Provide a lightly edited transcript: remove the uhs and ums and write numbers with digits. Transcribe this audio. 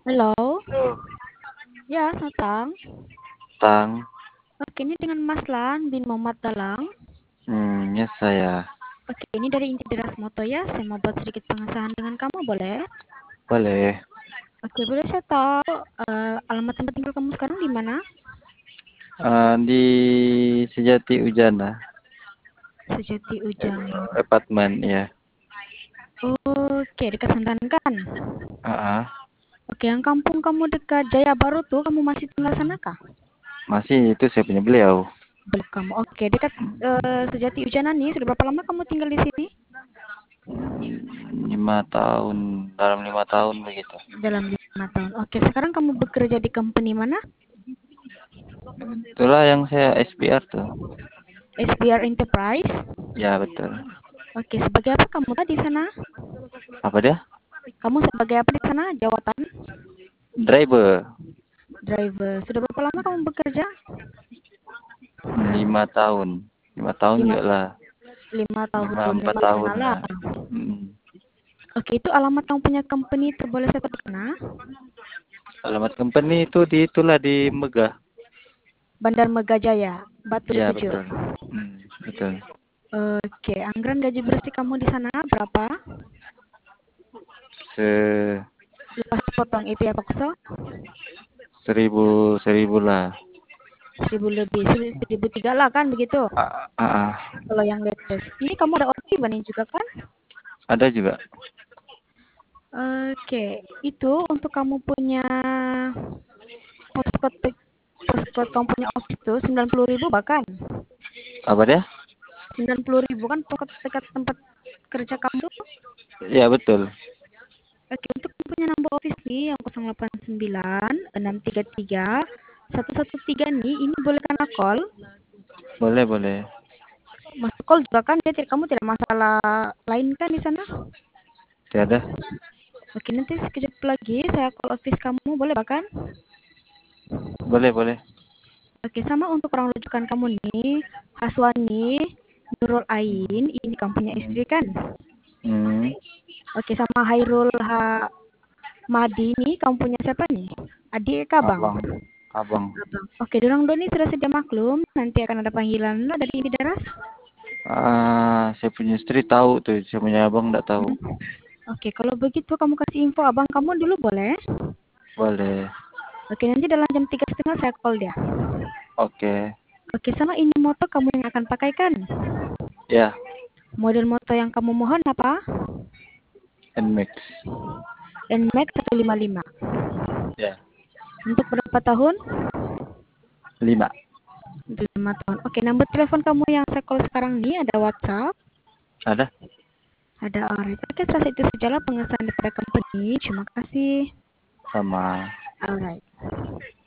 Halo, Halo, ya selamat datang. Tang. Oke, ini dengan Mas Lang bin Muhammad Dalang. Ya saya. Oke, ini dari Inti Deras Moto ya. Saya mau buat sedikit pengesahan dengan kamu, boleh? Boleh. Oke, boleh saya tahu alamat tempat tinggal kamu sekarang di mana? Di Sejati Ujana, Sejati Ujana. apartemen ya. Oke, dekat Sandakan. Kan? Ah, Oke, yang kampung kamu dekat Jaya Baru tuh, kamu masih tinggal sana kah? masih itu saya punya beliau. Belum kamu. Oke, dekat Sejati Ujana nih. Sudah berapa lama kamu tinggal di sini? 5 tahun, dalam 5 tahun begitu. Dalam 5 tahun. Oke, sekarang kamu bekerja di company mana? Itulah yang saya SPR tuh. SBR Enterprise. Ya betul. Oke, sebagai apa kamu tadi di sana? Apa dia? Kamu sebagai apa di sana? Jawatan Driver. driver. Sudah berapa lama kamu bekerja? 5 tahun. 5 tahun Lima, enggak lah. 5 tahun, Empat 5 tahun tahun lah. lah. Hmm. Oke, itu alamat kamu punya company itu boleh saya tahu di mana? Alamat company itu itulah di Megah. Bandar Megajaya, Batu Ya 7. betul. Betul. Oke, anggaran gaji bersih kamu di sana berapa? Se Lepas potong itu ya Pak So? 1000 lah. 1000 lebih, 1003 lah kan begitu? Ah. Kalau yang latest. Ini kamu ada OT Bani juga kan? Ada juga. Oke, itu untuk kamu punya postcode postcode kamu punya office tuh 90.000 bahkan Apa dia? 90.000 kan pokok dekat tempat kerja kamu. Ya betul. Oke, untuk kamu punya nomor office nih yang 089 633 113 nih, ini boleh kena call. Boleh boleh. Masuk call juga kan, dia kamu tidak masalah lain kan di sana. Tiada. Oke, nanti sekejap lagi saya call office kamu, boleh bahkan. Boleh boleh. Oke, sama untuk orang rujukan kamu nih, Haswani Nurul Ain, ini kamu punya Hmm. istri kan? Hmm. Oke, sama Hairul Madi nih, kamu punya siapa nih? Adik kah bang? Abang. Abang. Abang. Oke, dorang doni sudah sedia maklum. Nanti akan ada panggilan lah dari Inti Daras. Saya punya istri tahu tuh, saya punya abang enggak tahu. Hmm. Oke, kalau begitu kamu kasih info abang kamu dulu boleh? Boleh. Oke, nanti dalam jam 3:30 saya call dia. Oke. Oke, sama ini motor kamu yang akan pakai kan? Ya, Model motor yang kamu mohon apa? Nmax. NMAX 155. Ya. Untuk berapa tahun? 5. 5 tahun. Oke, nomor telepon kamu yang saya call sekarang nih ada WhatsApp. Ada? Ada alright. Oke, setelah itu sajalah pengesahan daripada company. Terima kasih. Sama. Alright.